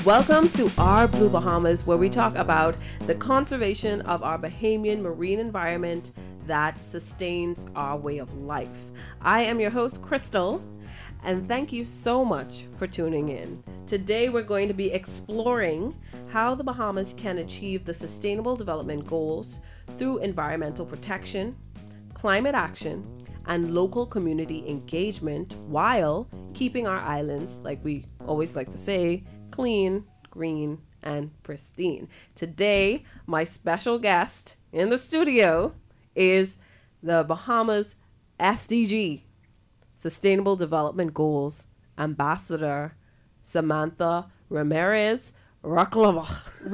Welcome to Our Blue Bahamas, where we talk about the conservation of our Bahamian marine environment that sustains our way of life. I am your host, Crystal, and thank you so much for tuning in. Today, we're going to be exploring how the Bahamas can achieve the Sustainable Development Goals through environmental protection, climate action, and local community engagement while keeping our islands, like we always like to say, clean, green, and pristine. Today, my special guest in the studio is the Bahamas SDG, Sustainable Development Goals Ambassador Samantha Ramirez Ruvalcaba.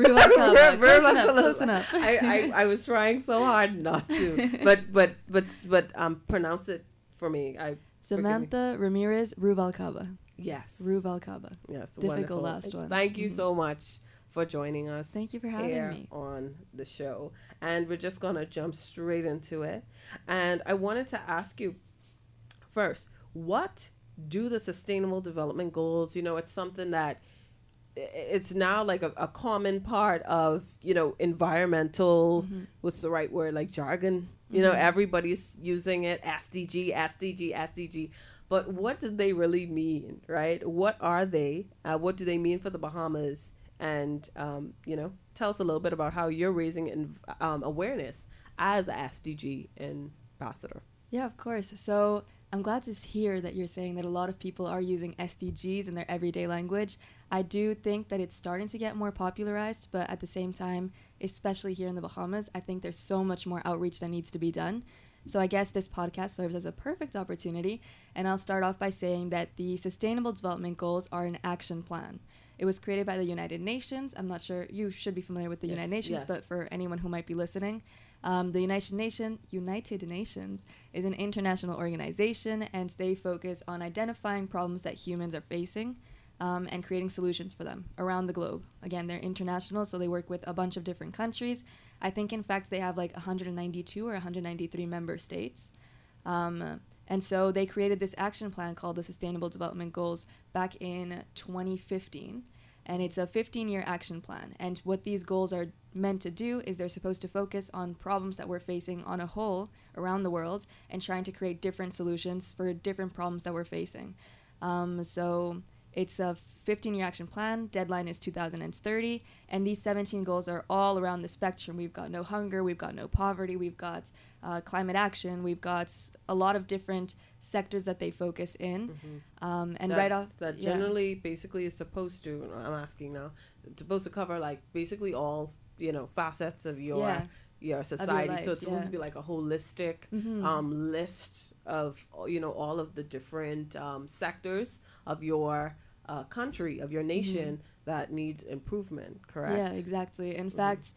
Close enough. I was trying so hard not to, but pronounce it for me. Samantha Ramirez Ruvalcaba. Yes. Ruvalcaba. Yes. Difficult wonderful. last one. Thank you so much for joining us. Thank you for having me on the show. And we're just gonna jump straight into it. And I wanted to ask you first, what do the Sustainable Development Goals? You know, it's something that it's now like a common part of, you know, environmental, what's the right word, like jargon, you know, everybody's using it, SDG. But what do they really mean, right? What are they? What do they mean for the Bahamas? And, you know, tell us a little bit about how you're raising awareness as a SDG ambassador. Yeah, of course. So I'm glad to hear that you're saying that a lot of people are using SDGs in their everyday language. I do think that it's starting to get more popularized, but at the same time, especially here in the Bahamas, I think there's so much more outreach that needs to be done. So I guess this podcast serves as a perfect opportunity, and I'll start off by saying that the Sustainable Development Goals are an action plan. It was created by the United Nations. I'm not sure, you should be familiar with the United Nations, but for anyone who might be listening, the United Nations is an international organization, and they focus on identifying problems that humans are facing and creating solutions for them around the globe. Again, they're international, so they work with a bunch of different countries. I think, in fact, they have like 192 or 193 member states. And so they created this action plan called the Sustainable Development Goals back in 2015. And it's a 15-year action plan. And what these goals are meant to do is they're supposed to focus on problems that we're facing on a whole around the world and trying to create different solutions for different problems that we're facing. So it's a 15-year action plan. Deadline is 2030. And these 17 goals are all around the spectrum. We've got no hunger. We've got no poverty. We've got climate action. We've got a lot of different sectors that they focus in. That generally basically is supposed to, I'm asking now, it's supposed to cover like basically all, you know, facets of your society. Life, so it's supposed to be like a holistic list of, you know, all of the different sectors of your country, of your nation that need improvement, correct? Yeah, exactly. In fact,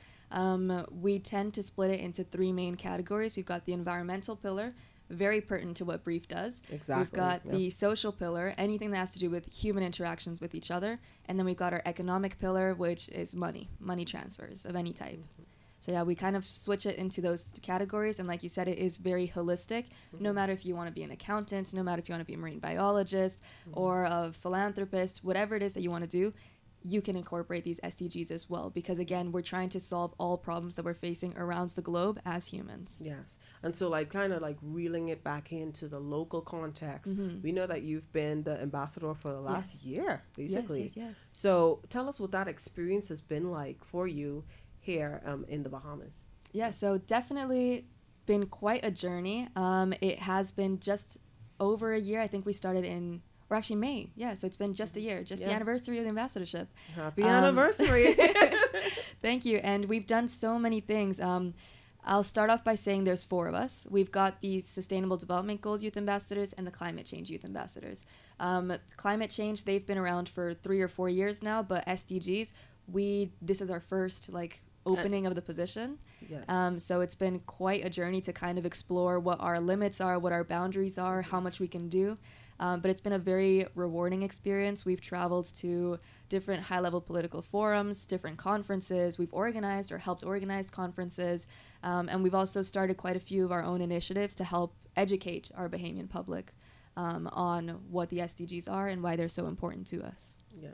we tend to split it into three main categories. We've got the environmental pillar, very pertinent to what Brief does. Exactly. We've got the social pillar, anything that has to do with human interactions with each other. And then we've got our economic pillar, which is money transfers of any type. So yeah, we kind of switch it into those categories. And like you said, it is very holistic. No matter if you want to be an accountant, no matter if you want to be a marine biologist or a philanthropist, whatever it is that you want to do, you can incorporate these SDGs as well. Because again, we're trying to solve all problems that we're facing around the globe as humans. Yes. And so like kind of like reeling it back into the local context. We know that you've been the ambassador for the last year, basically. Yes. So tell us what that experience has been like for you here in the Bahamas. Yeah, so definitely been quite a journey. It has been just over a year. I think we started in, or actually May. Yeah, so it's been just a year, the anniversary of the ambassadorship. Happy anniversary. Thank you. And we've done so many things. I'll start off by saying there's four of us. We've got the Sustainable Development Goals Youth Ambassadors and the Climate Change Youth Ambassadors. Climate change, they've been around for 3 or 4 years now, but SDGs, this is our first opening of the position. Yes. So it's been quite a journey to kind of explore what our limits are, what our boundaries are, how much we can do. But it's been a very rewarding experience. We've traveled to different high-level political forums, different conferences. We've organized or helped organize conferences. And we've also started quite a few of our own initiatives to help educate our Bahamian public on what the SDGs are and why they're so important to us. Yeah.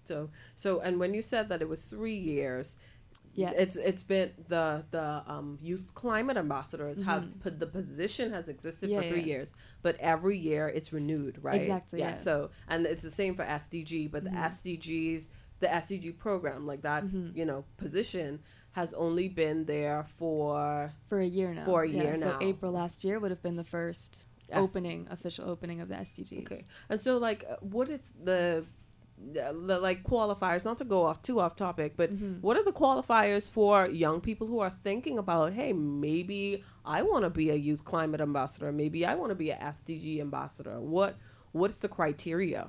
So and when you said that it was 3 years, Yeah. it's been the youth climate ambassadors have the position has existed for 3 years, but every year it's renewed, right? Exactly. Yeah. So and it's the same for SDG, but the SDG program, like that, position has only been there for a year now. For a year So now. April last year would have been the first official opening of the SDGs. Okay. And so, like, what is the like qualifiers? Not to go too off topic, but what are the qualifiers for young people who are thinking about, hey, maybe I want to be a youth climate ambassador, maybe I want to be a SDG ambassador? What's the criteria?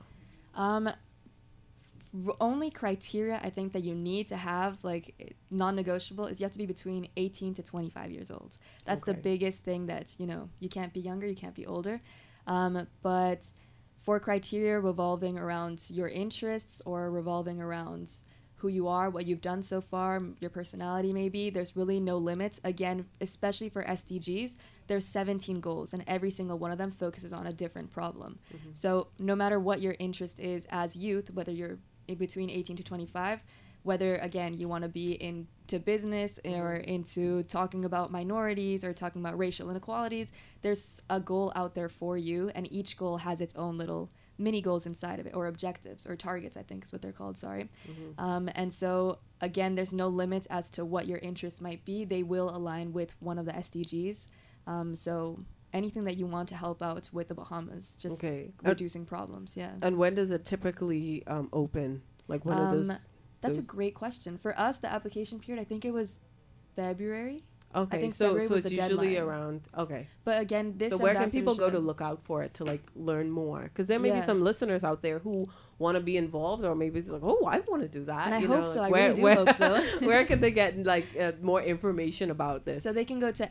Only criteria I think that you need to have, like, non-negotiable, is you have to be between 18 to 25 years old. That's the biggest thing, that you can't be younger, you can't be older. But for criteria revolving around your interests or revolving around who you are, what you've done so far, your personality maybe, there's really no limits. Again, especially for SDGs, there's 17 goals, and every single one of them focuses on a different problem. So no matter what your interest is as youth, whether you're in between 18 to 25, whether, again, you want to be into business or into talking about minorities or talking about racial inequalities, there's a goal out there for you, and each goal has its own little mini goals inside of it, or objectives, or targets, I think is what they're called, sorry. And so, again, there's no limits as to what your interests might be. They will align with one of the SDGs. So anything that you want to help out with the Bahamas, just reducing problems, yeah. And when does it typically open? Like, when are those? That's a great question. For us, the application period, I think it was February. Okay, I think so February was it's the usually deadline. around. Okay, but again, this. So where can people go to look out for it, to like learn more? Because there may be some listeners out there who want to be involved, or maybe it's like, oh, I want to do that. And I hope so. Like, I really do hope so. Where can they get like more information about this? So they can go to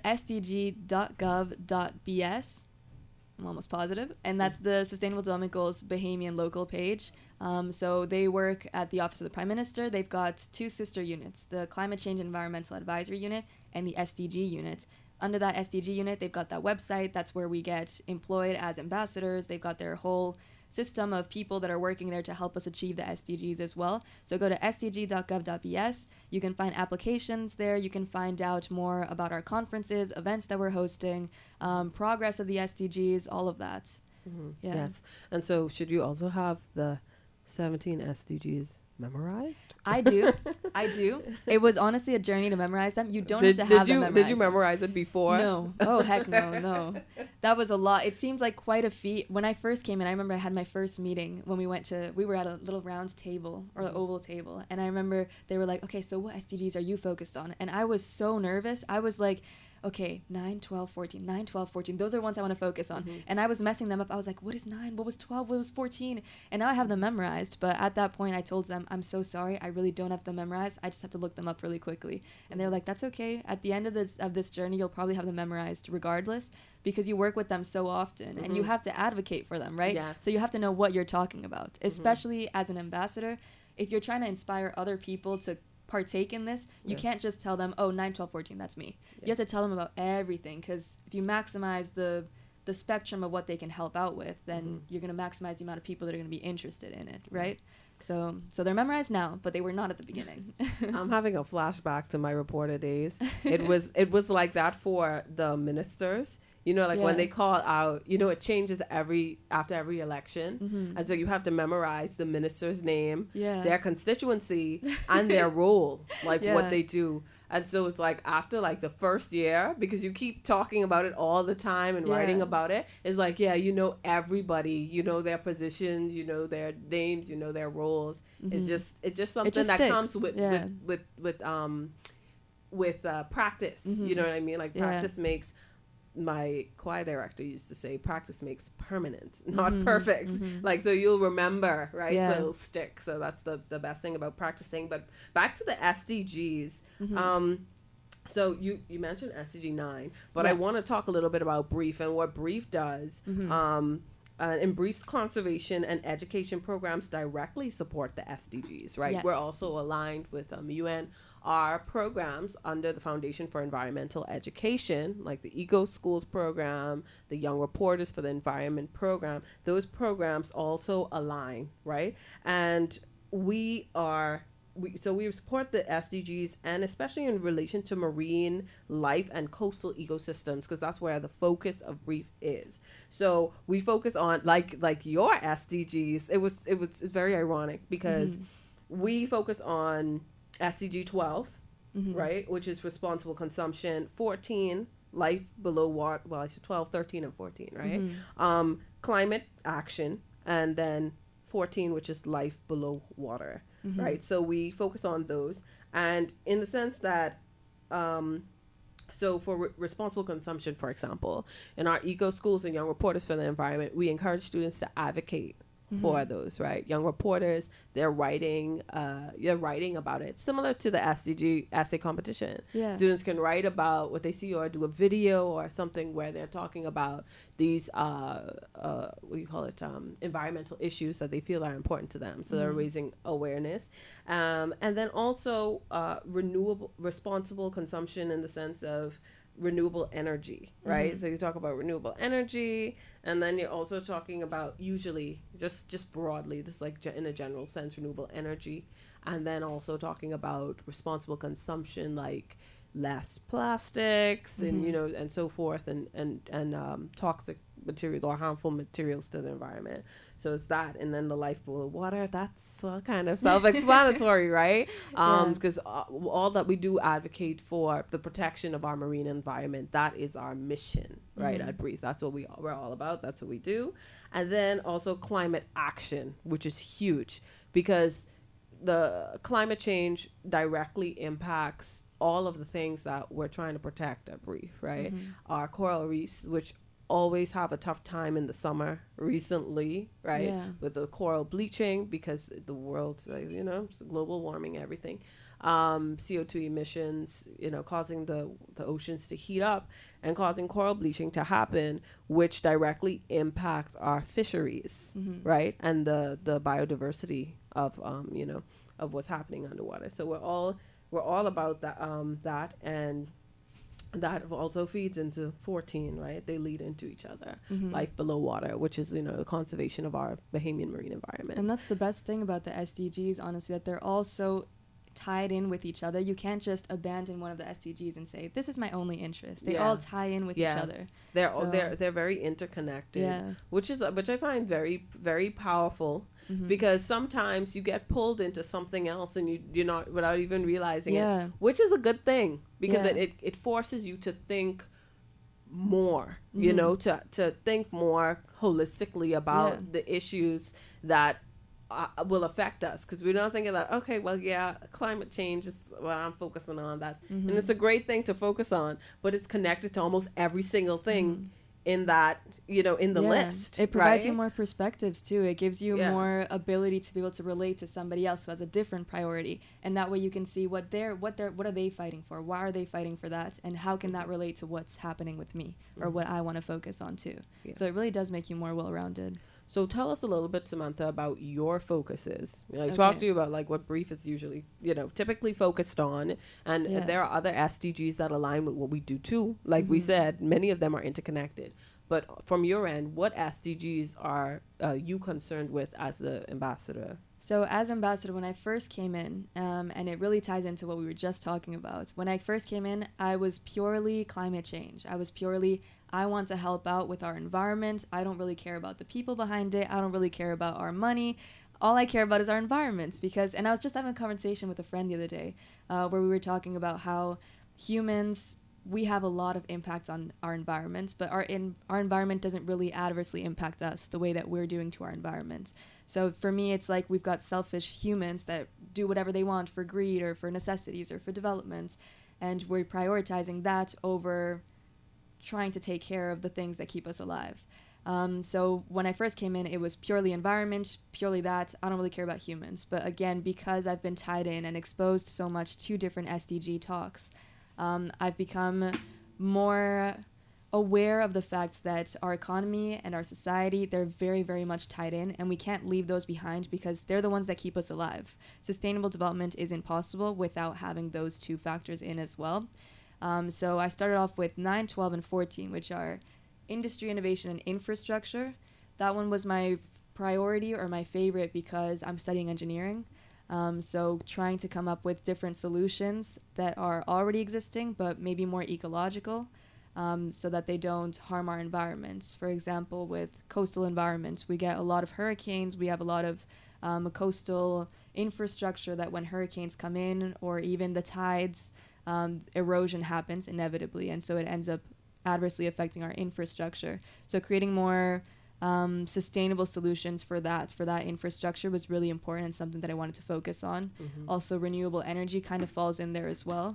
sdg.gov.bs. I'm almost positive, and that's the Sustainable Development Goals Bahamian local page. So they work at the Office of the Prime Minister. They've got two sister units, the Climate Change and Environmental Advisory Unit and the SDG unit. Under that SDG unit, they've got that website. That's where we get employed as ambassadors. They've got their whole system of people that are working there to help us achieve the SDGs as well. So go to sdg.gov.bs. You can find applications there. You can find out more about our conferences, events that we're hosting, progress of the SDGs, all of that. Yeah. Yes. And so should you also have the 17 SDGs memorized? I do. It was honestly a journey to memorize them. You don't have to have them memorized. Did you memorize it before? No. Oh, heck no. That was a lot. It seemed like quite a feat. When I first came in, I remember I had my first meeting when we were at a little round table, or the oval table. And I remember they were like, okay, so what SDGs are you focused on? And I was so nervous. I was like, okay, 9, 12, 14, 9, 12, 14. Those are ones I want to focus on. And I was messing them up. I was like, what is 9? What was 12? What was 14? And now I have them memorized. But at that point, I told them, I'm so sorry. I really don't have them memorized. I just have to look them up really quickly. And they're like, that's okay. At the end of this journey, you'll probably have them memorized regardless, because you work with them so often and you have to advocate for them, right? Yes. So you have to know what you're talking about, especially as an ambassador. If you're trying to inspire other people to partake in this, you can't just tell them, oh, 9, 12, 14, that's me. You have to tell them about everything, because if you maximize the spectrum of what they can help out with, then you're going to maximize the amount of people that are going to be interested in it, right? So they're memorized now, but they were not at the beginning. I'm having a flashback to my reporter days. It was like that for the ministers. When they call out, it changes after every election. And so you have to memorize the minister's name, their constituency, and their role, what they do. And so it's like after like the first year, because you keep talking about it all the time and writing about it, it's like, everybody, their positions, their names, their roles. It's just something that sticks. comes with practice. You know what I mean? Like practice makes, my choir director used to say, practice makes permanent, not perfect. Like, so you'll remember, right? So it'll stick. So that's the best thing about practicing. But back to the SDGs. So you mentioned SDG 9, but I want to talk a little bit about BREEF and what BREEF does. And BREEF's conservation and education programs directly support the SDGs, right? Yes. We're also aligned with UN. Our programs under the Foundation for Environmental Education, like the Eco Schools program, the Young Reporters for the Environment program, those programs also align, right? And we support the SDGs, and especially in relation to marine life and coastal ecosystems, because that's where the focus of Brief is. So we focus on like your SDGs. It's very ironic because we focus on SDG 12, right, which is responsible consumption. 14, life below water. Well, I said 12, 13, and 14, right? Climate action, and then 14, which is life below water, right? So we focus on those, and in the sense that, so for responsible consumption, for example, in our eco schools and Young Reporters for the Environment, we encourage students to advocate for those, right? Young reporters, they're writing about it, similar to the SDG essay competition. Yeah. Students can write about what they see or do a video or something where they're talking about these what do you call it, environmental issues that they feel are important to them. So they're raising awareness, and then also responsible consumption in the sense of renewable energy, right? So you talk about renewable energy, and then you're also talking about, usually just broadly, this like in a general sense, renewable energy, and then also talking about responsible consumption, like less plastics and and so forth, and toxic materials or harmful materials to the environment. So it's that, and then the life below water. That's kind of self-explanatory, right? Because all that we do advocate for the protection of our marine environment. That is our mission, right? At Brief, that's what we're all about. That's what we do, and then also climate action, which is huge because the climate change directly impacts all of the things that we're trying to protect at Brief, right? Our coral reefs, which always have a tough time in the summer recently, right? With the coral bleaching because the world's, it's global warming, everything. CO2 emissions, causing the oceans to heat up and causing coral bleaching to happen, which directly impacts our fisheries, right? And the biodiversity of, of what's happening underwater. So we're all about that, and that also feeds into 14, right? They lead into each other. Life below water, which is, the conservation of our Bahamian marine environment. And that's the best thing about the SDGs, honestly, that they're all so tied in with each other. You can't just abandon one of the SDGs and say, this is my only interest. They all tie in with each other. They're very interconnected, which I find very, very powerful. Because sometimes you get pulled into something else and you're not, without even realizing it, which is a good thing because it forces you to think more, to think more holistically about the issues that will affect us, because we're not thinking that, okay, well, climate change is what I'm focusing on. And it's a great thing to focus on, but it's connected to almost every single thing in that, in the list. It provides you more perspectives too. It gives you more ability to be able to relate to somebody else who has a different priority, and that way you can see what are they fighting for, why are they fighting for that, and how can that relate to what's happening with me or what I want to focus on too. So it really does make you more well-rounded. So tell us a little bit, Samantha, about your focuses. Talk to you about like what Brief is usually, typically focused on. And there are other SDGs that align with what we do too. Like we said, many of them are interconnected. But from your end, what SDGs are you concerned with as the ambassador? So as ambassador, when I first came in, and it really ties into what we were just talking about, when I first came in, I was purely climate change. I want to help out with our environment. I don't really care about the people behind it. I don't really care about our money. All I care about is our environments. And I was just having a conversation with a friend the other day where we were talking about how humans, we have a lot of impacts on our environment, but our environment doesn't really adversely impact us the way that we're doing to our environment. So for me, it's like we've got selfish humans that do whatever they want for greed or for necessities or for development, and we're prioritizing that over trying to take care of the things that keep us alive. So when I first came in, it was purely environment, purely that. I don't really care about humans. But again, because I've been tied in and exposed so much to different SDG talks, I've become more aware of the fact that our economy and our society, they're very, very much tied in, and we can't leave those behind because they're the ones that keep us alive. Sustainable development isn't possible without having those two factors in as well. So I started off with 9, 12, and 14, which are industry, innovation, and infrastructure. That one was my priority or my favorite because I'm studying engineering. So trying to come up with different solutions that are already existing, but maybe more ecological, so that they don't harm our environments. For example, with coastal environments, we get a lot of hurricanes. We have a lot of coastal infrastructure that when hurricanes come in or even the tides, erosion happens inevitably. And so it ends up adversely affecting our infrastructure. So creating more sustainable solutions for that infrastructure was really important and something that I wanted to focus on. Also, renewable energy kind of falls in there as well.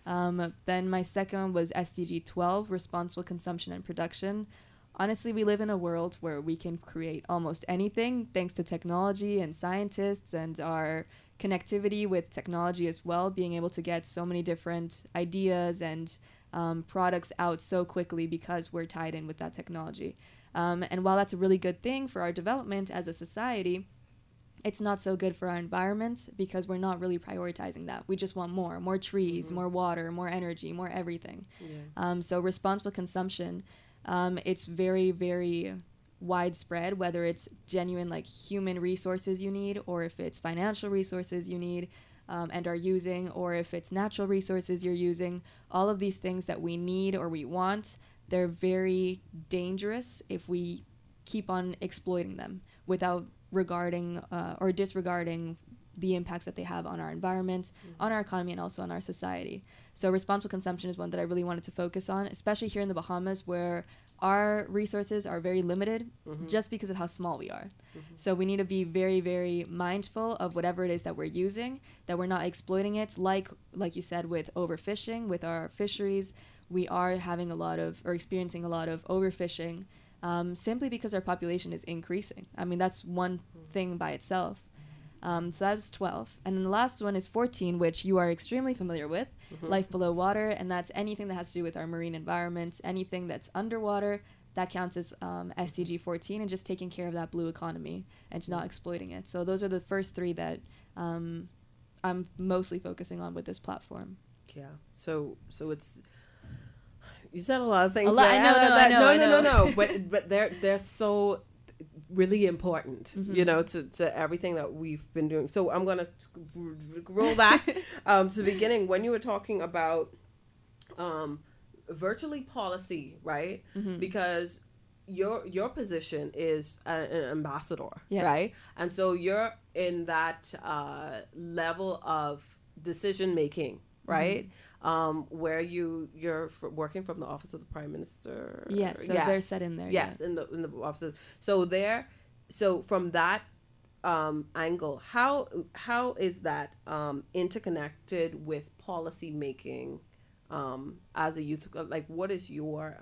Then my second one was SDG 12, responsible consumption and production. Honestly, we live in a world where we can create almost anything thanks to technology and scientists and our connectivity with technology as well, being able to get so many different ideas and products out so quickly because we're tied in with that technology. And while that's a really good thing for our development as a society, it's not so good for our environment because we're not really prioritizing that. We just want more trees, more water, more energy, more everything. Yeah. So responsible consumption, it's very, very widespread, whether it's genuine like human resources you need or if it's financial resources you need and are using, or if it's natural resources you're using. All of these things that we need or we want, they're very dangerous if we keep on exploiting them without regarding or disregarding the impacts that they have on our environment, on our economy, and also on our society. So responsible consumption is one that I really wanted to focus on, especially here in the Bahamas, where our resources are very limited just because of how small we are. So we need to be very, very mindful of whatever it is that we're using, that we're not exploiting it. Like you said, with overfishing, with our fisheries, we are having experiencing a lot of overfishing simply because our population is increasing. I mean, that's one thing by itself. So that was 12. And then the last one is 14, which you are extremely familiar with, life below water. And that's anything that has to do with our marine environment, anything that's underwater, that counts as SDG 14, and just taking care of that blue economy and not exploiting it. So those are the first three that I'm mostly focusing on with this platform. Yeah. So it's... You said a lot of things. I know. No. But they're so really important, to everything that we've been doing. So I'm gonna roll back to the beginning when you were talking about virtually policy, right? Because your position is an ambassador, yes. Right? And so you're in that level of decision making, right? Where you're working from the office of the Prime Minister. Yes, so they're set in there. Yes, in the office. So from that angle, how is that interconnected with policy making as a youth? Like, what is your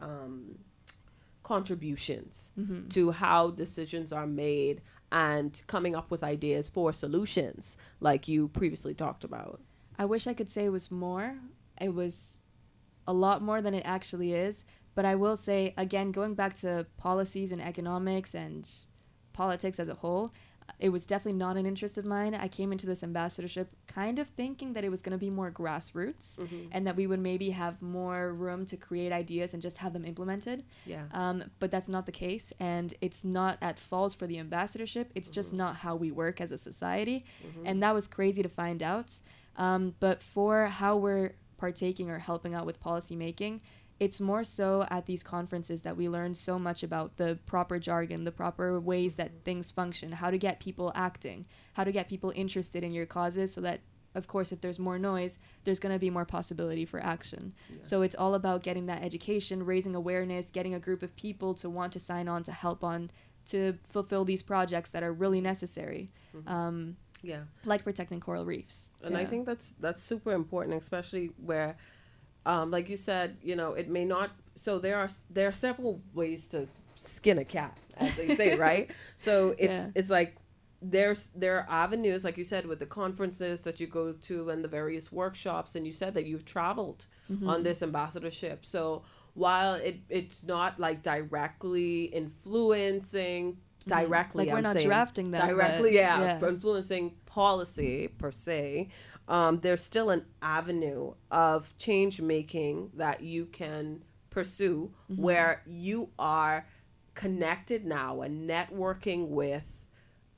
contributions to how decisions are made and coming up with ideas for solutions, like you previously talked about? I wish I could say it was more. It was a lot more than it actually is. But I will say, again, going back to policies and economics and politics as a whole, it was definitely not an interest of mine. I came into this ambassadorship kind of thinking that it was going to be more grassroots and that we would maybe have more room to create ideas and just have them implemented. Yeah. But that's not the case. And it's not at fault for the ambassadorship. It's just not how we work as a society. And that was crazy to find out. But for how we're partaking or helping out with policy making, it's more so at these conferences that we learn so much about the proper jargon, the proper ways that things function, how to get people acting, how to get people interested in your causes so that, of course, if there's more noise, there's going to be more possibility for action. Yeah. So it's all about getting that education, raising awareness, getting a group of people to want to sign on to help on to fulfill these projects that are really necessary. Yeah, like protecting coral reefs. And I think that's super important, especially where, like you said, it may not. So there are several ways to skin a cat, as they say, right? So it's like there are avenues, like you said, with the conferences that you go to and the various workshops, and you said that you've traveled on this ambassadorship. So while it's not like directly influencing. Directly, like we're not drafting them directly, for influencing policy per se. There's still an avenue of change making that you can pursue where you are connected now and networking with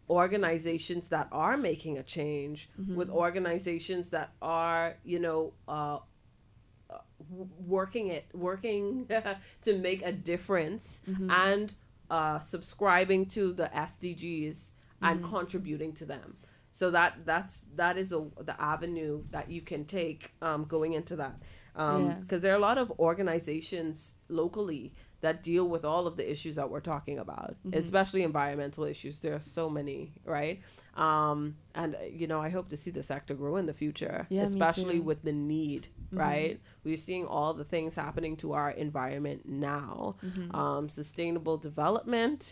organizations that are making a change, with organizations that are, working to make a difference, and subscribing to the SDGs and contributing to them. So that is the avenue that you can take going into that, because there are a lot of organizations locally that deal with all of the issues that we're talking about, especially environmental issues. There are so many, right? And I hope to see the sector grow in the future, especially with the need, right? We're seeing all the things happening to our environment now. Sustainable development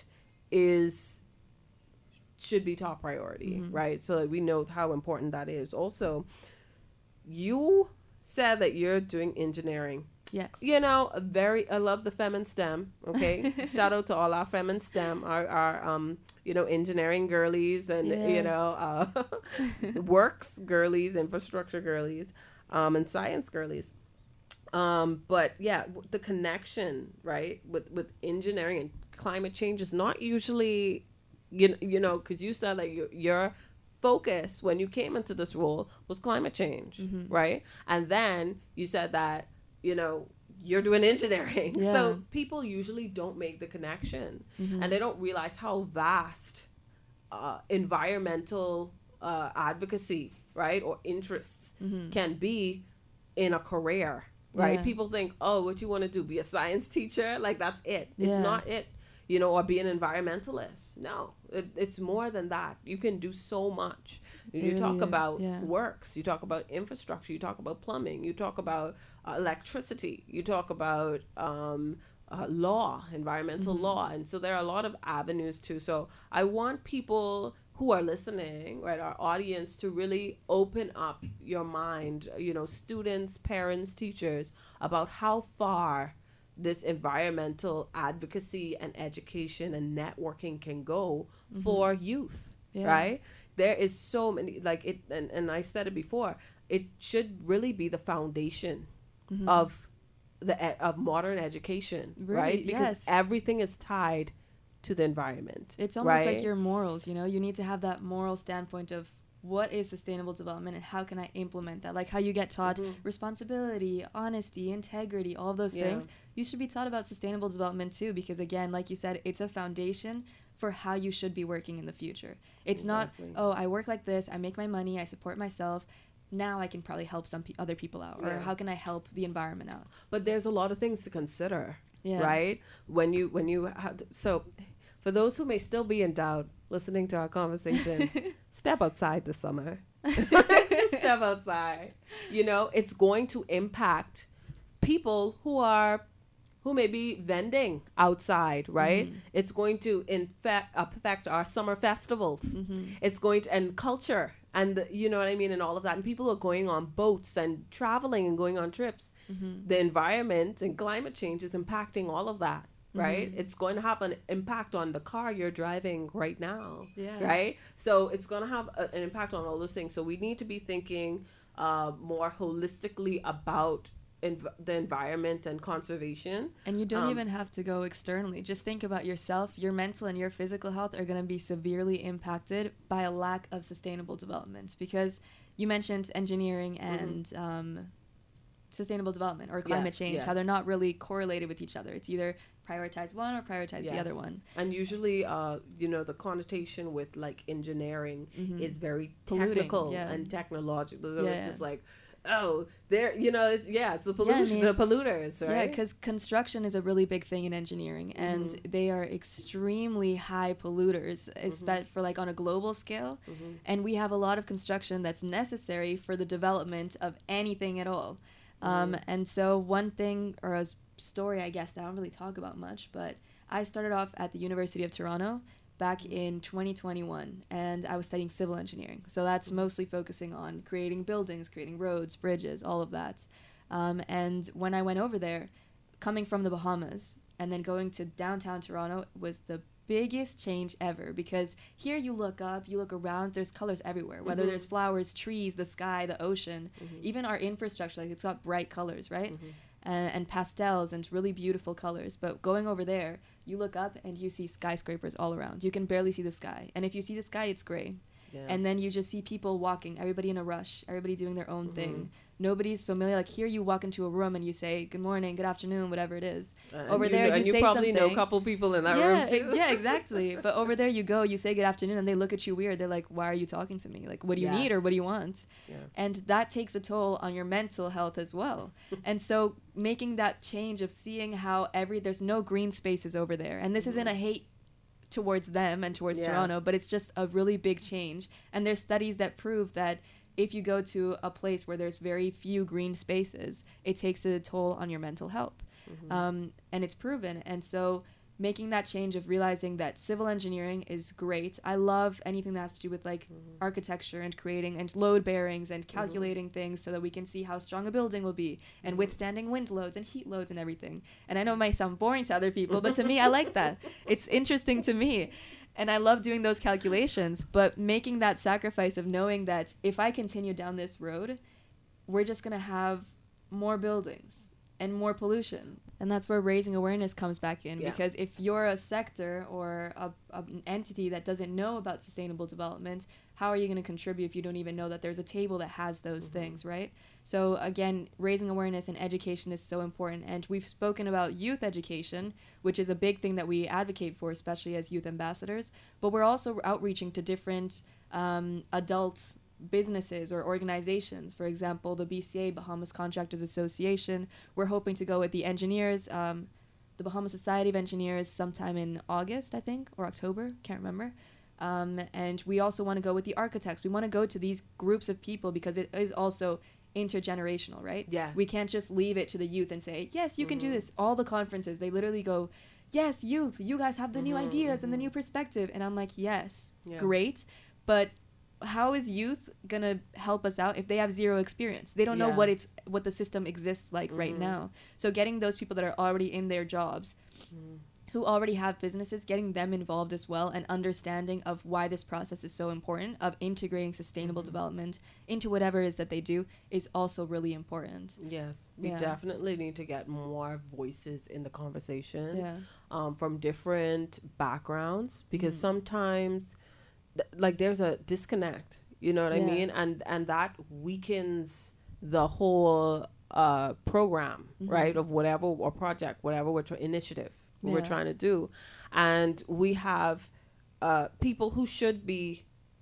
should be top priority, right? So that we know how important that is. Also, you said that you're doing engineering. Yes. I love the Fem and STEM. Okay. Shout out to all our Fem and STEM, our engineering girlies and, works girlies, infrastructure girlies, and science girlies. But yeah, the connection, right, with engineering and climate change is not usually, because you said that your focus when you came into this role was climate change, right? And then you said that, you're doing engineering. Yeah. So people usually don't make the connection, and they don't realize how vast environmental advocacy, right, or interests can be in a career, right? People think, oh, what you want to do, be a science teacher? Like, that's it. It's not it. Or be an environmentalist. No, it's more than that. You can do so much. You talk about works, you talk about infrastructure, you talk about plumbing, you talk about electricity, you talk about law, environmental law. And so there are a lot of avenues too. So I want people who are listening, right, our audience, to really open up your mind, students, parents, teachers, about how far this environmental advocacy and education and networking can go for youth, right? There is so many, like it, and I said it before, it should really be the foundation of modern education, really, right? Because everything is tied to the environment. It's almost like your morals, you need to have that moral standpoint of what is sustainable development and how can I implement that? Like how you get taught responsibility, honesty, integrity, all of those things. You should be taught about sustainable development too, because again, like you said, it's a foundation for how you should be working in the future. It's not, oh, I work like this, I make my money, I support myself, now I can probably help some other people out, or how can I help the environment out? But there's a lot of things to consider, right? When you have to, so for those who may still be in doubt listening to our conversation, step outside this summer. Step outside. It's going to impact people who may be vending outside, right? It's going to affect our summer festivals. It's going to, and culture, and you know what I mean, and all of that. And people are going on boats and traveling and going on trips. The environment and climate change is impacting all of that, right? It's going to have an impact on the car you're driving right now, right? So it's going to have an impact on all those things. So we need to be thinking more holistically about the environment and conservation. And you don't even have to go externally. Just think about yourself. Your mental and your physical health are going to be severely impacted by a lack of sustainable development, because you mentioned engineering and sustainable development or climate change, how they're not really correlated with each other. It's either prioritize one or prioritize the other one. And usually, the connotation with like engineering is very polluting, technical and technological. So it's just like, oh, it's the pollution, the polluters, right? Yeah, because construction is a really big thing in engineering, and they are extremely high polluters, especially for like on a global scale. And we have a lot of construction that's necessary for the development of anything at all. And so one thing, or a story, I guess, that I don't really talk about much, but I started off at the University of Toronto back in 2021, and I was studying civil engineering. So that's mostly focusing on creating buildings, creating roads, bridges, all of that. And when I went over there, coming from the Bahamas and then going to downtown Toronto was the biggest change ever, because here you look up, you look around, there's colors everywhere, whether there's flowers, trees, the sky, the ocean, even our infrastructure, like it's got bright colors, right? and pastels and really beautiful colors. But going over there, you look up and you see skyscrapers all around. You can barely see the sky. And if you see the sky, it's gray. Yeah. And then you just see people walking, everybody in a rush, everybody doing their own thing. Nobody's familiar. Like here, you walk into a room and you say, good morning, good afternoon, whatever it is. Over there, you say something. And you probably know a couple people in that room, too. Yeah, exactly. But over there, you go, you say good afternoon, and they look at you weird. They're like, why are you talking to me? Like, what do you need or what do you want? Yeah. And that takes a toll on your mental health as well. And so making that change of seeing how there's no green spaces over there. And this isn't a hate towards them and towards Toronto, but it's just a really big change. And there's studies that prove that if you go to a place where there's very few green spaces, it takes a toll on your mental health. And it's proven. And so making that change of realizing that civil engineering is great. I love anything that has to do with like architecture and creating and load bearings and calculating things so that we can see how strong a building will be and withstanding wind loads and heat loads and everything. And I know it might sound boring to other people, but to me, I like that. It's interesting to me. And I love doing those calculations, but making that sacrifice of knowing that if I continue down this road, we're just going to have more buildings and more pollution. And that's where raising awareness comes back in, because if you're a sector or an entity that doesn't know about sustainable development, how are you going to contribute if you don't even know that there's a table that has those things, right? So again, raising awareness and education is so important. And we've spoken about youth education, which is a big thing that we advocate for, especially as youth ambassadors. But we're also outreaching to different adult businesses or organizations. For example, the BCA, Bahamas Contractors Association. We're hoping to go with the engineers, the Bahamas Society of Engineers sometime in August, I think, or October, can't remember. And we also want to go with the architects. We want to go to these groups of people because it is also intergenerational, right? Yes. We can't just leave it to the youth and say, yes, you can do this. All the conferences, they literally go, yes, youth, you guys have the new ideas and the new perspective. And I'm like, yes, great. But how is youth going to help us out if they have zero experience? They don't know what the system exists like right now. So getting those people that are already in their jobs, who already have businesses, getting them involved as well and understanding of why this process is so important, of integrating sustainable development into whatever it is that they do, is also really important. Yes, we definitely need to get more voices in the conversation from different backgrounds, because sometimes there's a disconnect, you know what I mean? And that weakens the whole program, right, of whatever, or project, whatever initiative we're trying to do. And we have people who should be,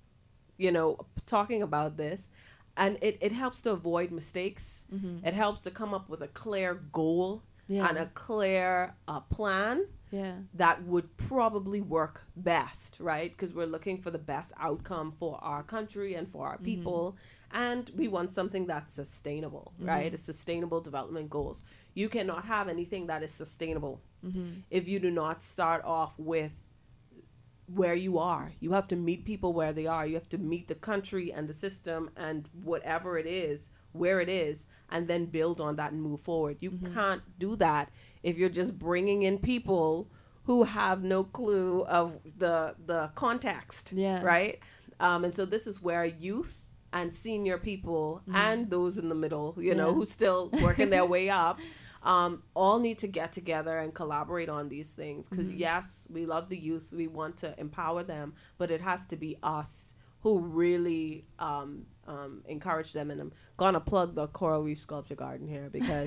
talking about this, and it helps to avoid mistakes. It helps to come up with a clear goal and a clear plan that would probably work best, right? Because we're looking for the best outcome for our country and for our people. And we want something that's sustainable, right? It's sustainable development goals. You cannot have anything that is sustainable if you do not start off with where you are. You have to meet people where they are. You have to meet the country and the system and whatever it is, where it is, and then build on that and move forward. You can't do that if you're just bringing in people who have no clue of the context, right? And so this is where youth and senior people and those in the middle, who still working their way up, all need to get together and collaborate on these things. Because yes, we love the youth, we want to empower them, but it has to be us who really encourage them. And I'm gonna plug the Coral Reef Sculpture Garden here, because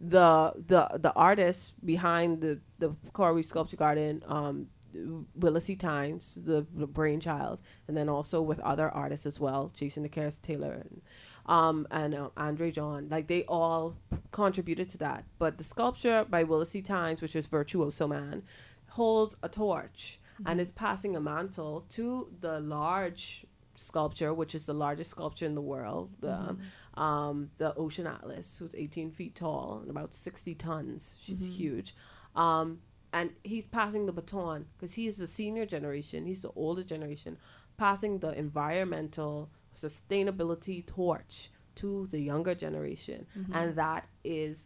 the artists behind the Coral Reef Sculpture Garden, Willis E. Times, the brainchild, and then also with other artists as well, Jason Nicaris Taylor and Andre John, they all contributed to that. But the sculpture by Willis E. Times, which is Virtuoso Man, holds a torch and is passing a mantle to the large sculpture, which is the largest sculpture in the world, the Ocean Atlas, who's 18 feet tall and about 60 tons. She's huge. And he's passing the baton, because he's the senior generation, he's the older generation, passing the environmental sustainability torch to the younger generation. And that is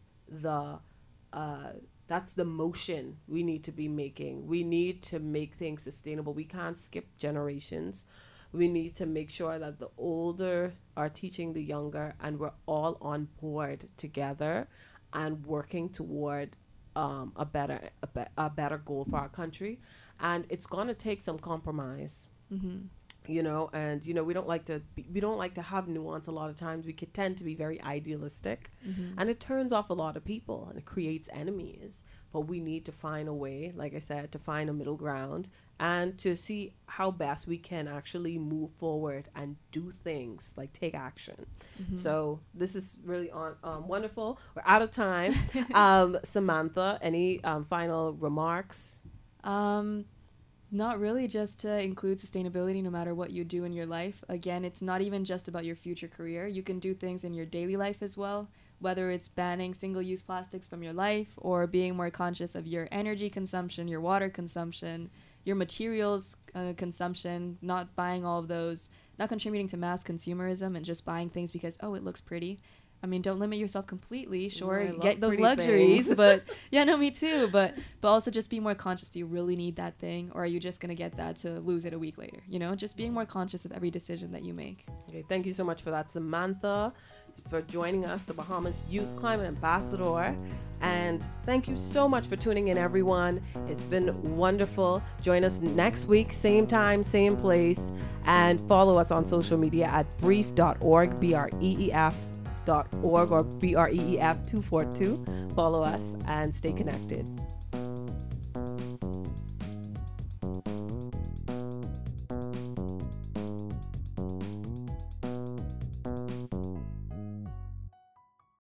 that's the motion we need to be making. We need to make things sustainable. We can't skip generations. We need to make sure that the older are teaching the younger, and we're all on board together. and working toward a better goal for our country. And it's going to take some compromise. You know, and we don't like to have nuance. A lot of times we could tend to be very idealistic, and it turns off a lot of people and it creates enemies. But we need to find a way, like I said, to find a middle ground and to see how best we can actually move forward and do things, like take action. So this is really wonderful. We're out of time. Samantha, any final remarks? Not really, just to include sustainability no matter what you do in your life. Again, it's not even just about your future career. You can do things in your daily life as well, whether it's banning single-use plastics from your life or being more conscious of your energy consumption, your water consumption, your materials consumption, not buying all of those, not contributing to mass consumerism and just buying things because, oh, it looks pretty. I mean, don't limit yourself completely. Sure, get those luxuries, but yeah, no, me too. But also just be more conscious. Do you really need that thing, or are you just gonna get that to lose it a week later? You know, just being more conscious of every decision that you make. Okay, thank you so much for that, Samantha, for joining us, the Bahamas Youth Climate Ambassador. And thank you so much for tuning in, everyone. It's been wonderful. Join us next week, same time, same place, and follow us on social media at breef.org, BREEF.org or BREEF242. Follow us and stay connected.